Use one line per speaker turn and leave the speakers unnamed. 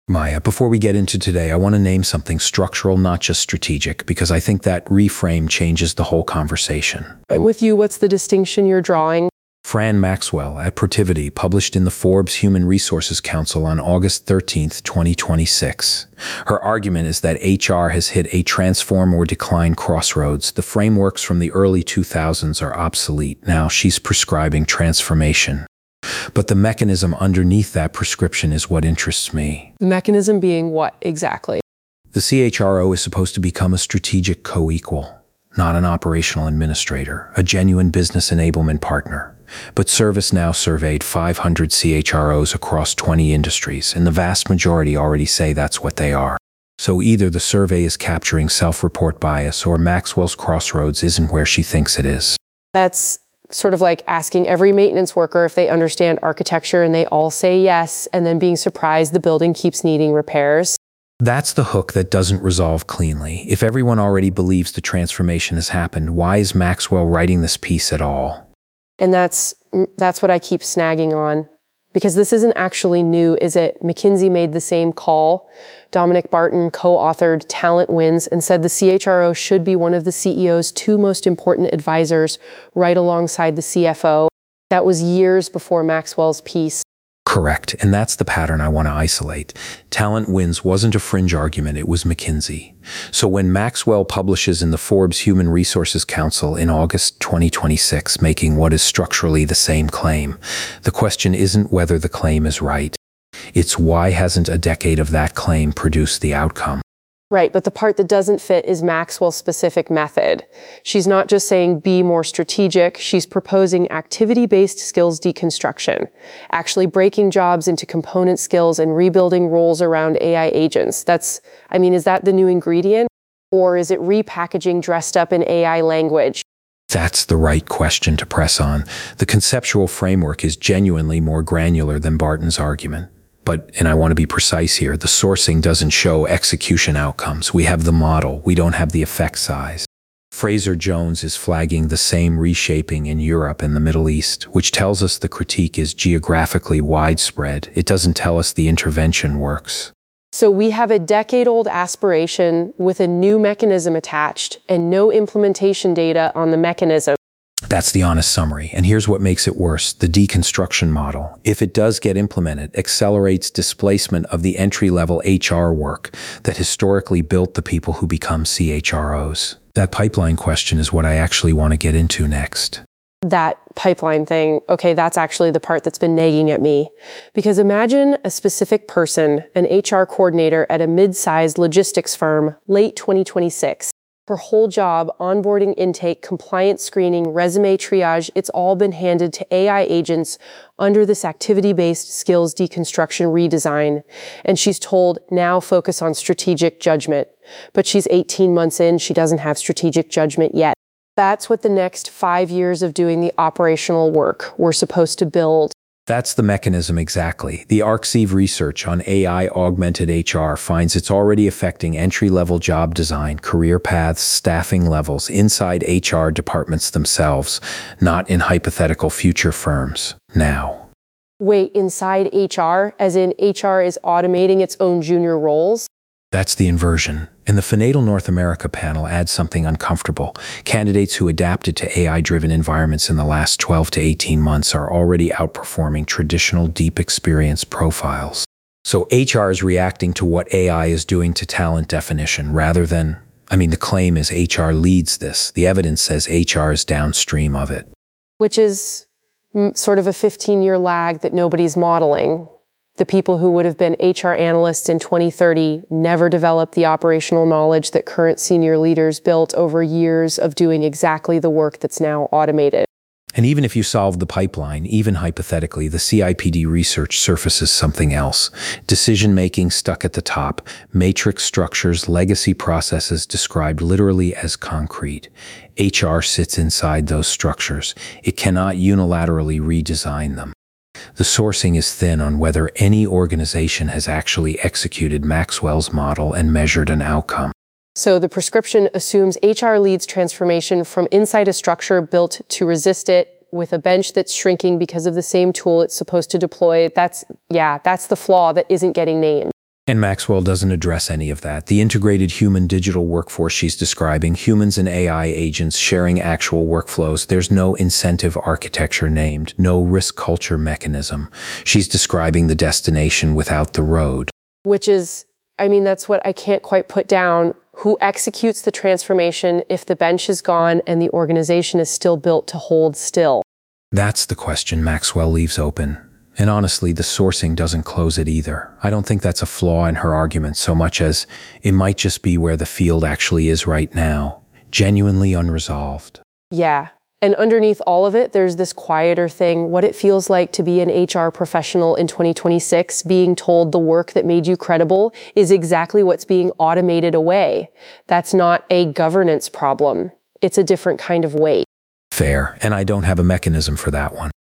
Maya, before we get into today, I want to name something structural, not just strategic, because I think that reframe changes the whole conversation.
With you, what's the distinction you're drawing?
Fran Maxwell at Protiviti published in the Forbes Human Resources Council on August 13th, 2026. Her argument is that HR has hit a transform or decline crossroads. The frameworks from the early 2000s are obsolete. Now she's prescribing transformation. But the mechanism underneath that prescription is what interests me.
The mechanism being what exactly?
The CHRO is supposed to become a strategic co-equal, not an operational administrator, a genuine business enablement partner. But ServiceNow surveyed 500 CHROs across 20 industries, and the vast majority already say that's what they are. So either the survey is capturing self-report bias or Maxwell's crossroads isn't where she thinks it is.
That's sort of like asking every maintenance worker if they understand architecture and they all say yes, and then being surprised the building keeps needing repairs.
That's the hook that doesn't resolve cleanly. If everyone already believes the transformation has happened, why is Maxwell writing this piece at all?
And that's what I keep snagging on. Because this isn't actually new, is it? McKinsey made the same call. Dominic Barton co-authored Talent Wins and said the CHRO should be one of the CEO's two most important advisors right alongside the CFO. That was years before Maxwell's piece.
Correct, and that's the pattern I want to isolate. Talent Wins wasn't a fringe argument, it was McKinsey. So when Maxwell publishes in the Forbes Human Resources Council in August 2026, making what is structurally the same claim, the question isn't whether the claim is right. It's why hasn't a decade of that claim produced the outcome?
Right, but the part that doesn't fit is Maxwell's specific method. She's not just saying be more strategic, she's proposing activity-based skills deconstruction, actually breaking jobs into component skills and rebuilding roles around AI agents. Is that the new ingredient? Or is it repackaging dressed up in AI language?
That's the right question to press on. The conceptual framework is genuinely more granular than Barton's argument. But, and I want to be precise here, the sourcing doesn't show execution outcomes. We have the model, we don't have the effect size. Fraser Jones is flagging the same reshaping in Europe and the Middle East, which tells us the critique is geographically widespread. It doesn't tell us the intervention works.
So we have a decade-old aspiration with a new mechanism attached and no implementation data on the mechanism.
That's the honest summary. And here's what makes it worse. The deconstruction model, if it does get implemented, accelerates displacement of the entry-level HR work that historically built the people who become CHROs. That pipeline question is what I actually want to get into next.
That pipeline thing, okay, that's actually the part that's been nagging at me. Because imagine a specific person, an HR coordinator at a mid-sized logistics firm, late 2026. Her whole job, onboarding intake, compliance screening, resume triage, it's all been handed to AI agents under this activity-based skills deconstruction redesign. And she's told, now focus on strategic judgment. But she's 18 months in, she doesn't have strategic judgment yet. That's what the next 5 years of doing the operational work we're supposed to build.
That's the mechanism exactly. The Arxiv research on AI-augmented HR finds it's already affecting entry-level job design, career paths, staffing levels inside HR departments themselves, not in hypothetical future firms. Now.
Wait, inside HR? As in HR is automating its own junior roles?
That's the inversion. And the Finatal North America panel adds something uncomfortable. Candidates who adapted to AI-driven environments in the last 12 to 18 months are already outperforming traditional deep experience profiles. So HR is reacting to what AI is doing to talent definition rather than, the claim is HR leads this. The evidence says HR is downstream of it.
Which is sort of a 15-year lag that nobody's modeling. The people who would have been HR analysts in 2030 never developed the operational knowledge that current senior leaders built over years of doing exactly the work that's now automated.
And even if you solve the pipeline, even hypothetically, the CIPD research surfaces something else. Decision-making stuck at the top, matrix structures, legacy processes described literally as concrete. HR sits inside those structures. It cannot unilaterally redesign them. The sourcing is thin on whether any organization has actually executed Maxwell's model and measured an outcome.
So the prescription assumes HR leads transformation from inside a structure built to resist it with a bench that's shrinking because of the same tool it's supposed to deploy. That's the flaw that isn't getting named.
And Maxwell doesn't address any of that. The integrated human digital workforce she's describing, humans and AI agents sharing actual workflows, there's no incentive architecture named, no risk culture mechanism. She's describing the destination without the road.
Which is, that's what I can't quite put down. Who executes the transformation if the bench is gone and the organization is still built to hold still?
That's the question Maxwell leaves open. And honestly, the sourcing doesn't close it either. I don't think that's a flaw in her argument so much as it might just be where the field actually is right now, genuinely unresolved.
Yeah. And underneath all of it, there's this quieter thing, what it feels like to be an HR professional in 2026, being told the work that made you credible is exactly what's being automated away. That's not a governance problem. It's a different kind of weight.
Fair, and I don't have a mechanism for that one.